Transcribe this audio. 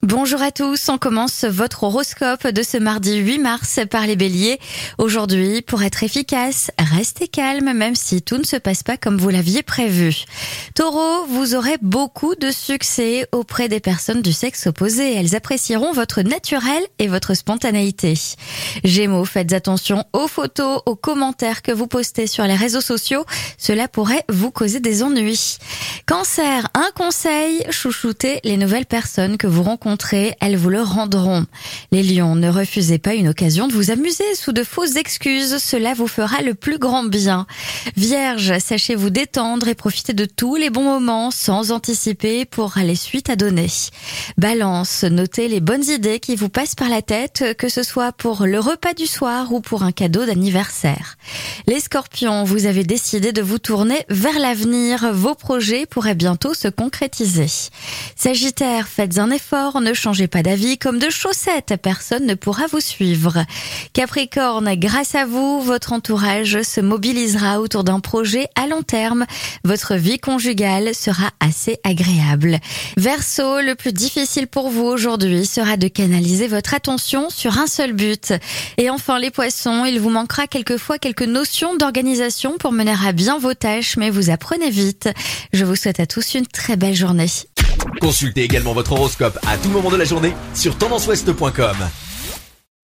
Bonjour à tous, on commence votre horoscope de ce mardi 8 mars par les béliers. Aujourd'hui, pour être efficace, restez calme même si tout ne se passe pas comme vous l'aviez prévu. Taureau, vous aurez beaucoup de succès auprès des personnes du sexe opposé. Elles apprécieront votre naturel et votre spontanéité. Gémeaux, faites attention aux photos, aux commentaires que vous postez sur les réseaux sociaux. Cela pourrait vous causer des ennuis. Cancer, un conseil, chouchoutez les nouvelles personnes que vous rencontrez, elles vous le rendront. Les lions, ne refusez pas une occasion de vous amuser sous de fausses excuses, cela vous fera le plus grand bien. Vierge, sachez vous détendre et profitez de tous les bons moments sans anticiper pour les suites à donner. Balance, notez les bonnes idées qui vous passent par la tête, que ce soit pour le repas du soir ou pour un cadeau d'anniversaire. Les scorpions, vous avez décidé de vous tourner vers l'avenir, vos projets pourraient bientôt se concrétiser. Sagittaire, faites un effort, ne changez pas d'avis comme de chaussettes, personne ne pourra vous suivre. Capricorne, grâce à vous, votre entourage se mobilisera autour d'un projet à long terme. Votre vie conjugale sera assez agréable. Verseau, le plus difficile pour vous aujourd'hui sera de canaliser votre attention sur un seul but. Et enfin les poissons, il vous manquera quelquefois quelques notions d'organisation pour mener à bien vos tâches, mais vous apprenez vite. Je vous souhaite à tous une très belle journée. Consultez également votre horoscope à tout moment de la journée sur tendanceouest.com.